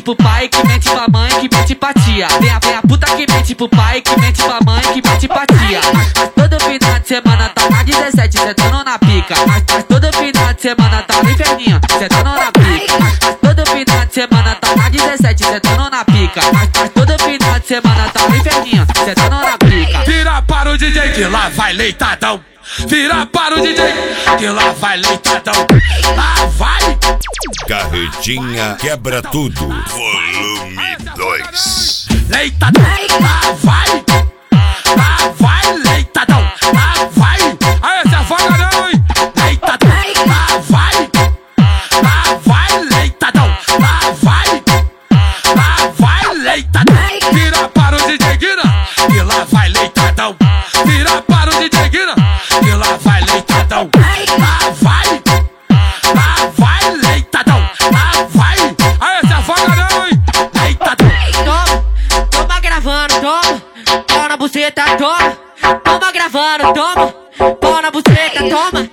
pro pai, que mente pra mãe, que mente pra tia. Vem a puta que mente pro pai, que mente pra mãe, que mente pra tia. Mas todo final de semana tá na 17, sentando na pica. Mas todo final de semana tá no inferninho, sentando na pica. Mas todo final de semana tá na 17, sentando na pica. Mas todo final de semana tá no inferninho, sentando na pica. Vira para o DJ que lá vai leitadão. Vira para o DJ que lá vai leitadão. Lá vai. Carretinha quebra tudo. Volume 2. Leitadão. Lá vai. Lá vai leitadão. Lá vai. Aí essa vaga não, hein? Leitadão. Lá vai. Lá vai leitadão. Lá vai. Lá vai leitadão. Vira para o DJ Guina que lá vai leitadão. Vira para o DJ Guina que lá vai leitadão. Lá vai. Lá vai leitadão. Lá vai. Aí essa vaga não, hein? Leitadão. Toma gravando, toma. Pau na buceta, toma. Toma gravando, toma. Pau na buceta, toma.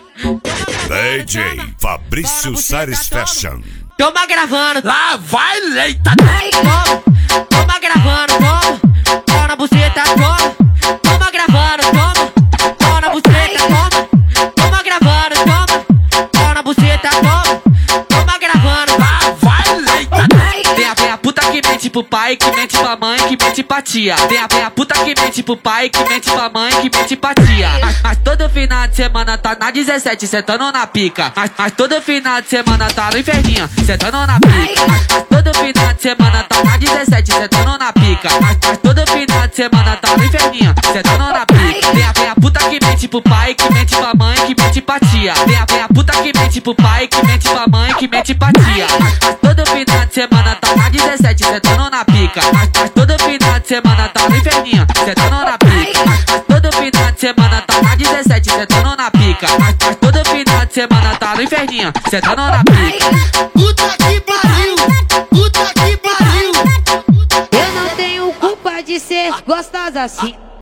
DJ Fabrício Sares Fashion. Toma gravando, Lá vai leitadão. toma gravando, toma. Pau na buceta, toma. Toma gravando, toma. Pau na buceta, toma. Toma gravando, toma. Pau na buceta, toma. Toma gravando. Lá vai leitadão. Vem a puta que mente pro pai, que mente pra mãe, que mente pra tia. Vem a puta que mente pro pai, que mente pra mãe, que mente pra tia. Mas todo final de semana tá na 17, sentando na pica. Mas todo final de semana tá no inferninho, sentando na pica. Mas todo final de semana tá na 17, sentando na pica. Mas todo final de semana tá no inferninho, sentando na pica. Vem a puta que mente pro pai, que mente pra mãe, que mente pra tia. Vem a puta que mente pro pai, que mente pra mãe, que mente pra tia. Mas todo final de semana tá na 17, sentando na pica. Mas todo final de semana tá no inferninho, sentando na pica. Mas todo final de semana tá na 17, sentando na pica. Mas todo final de semana tá no inferninho, sentando na pica. Puta que pariu! Puta que pariu! Eu não tenho culpa de ser gostosa assim.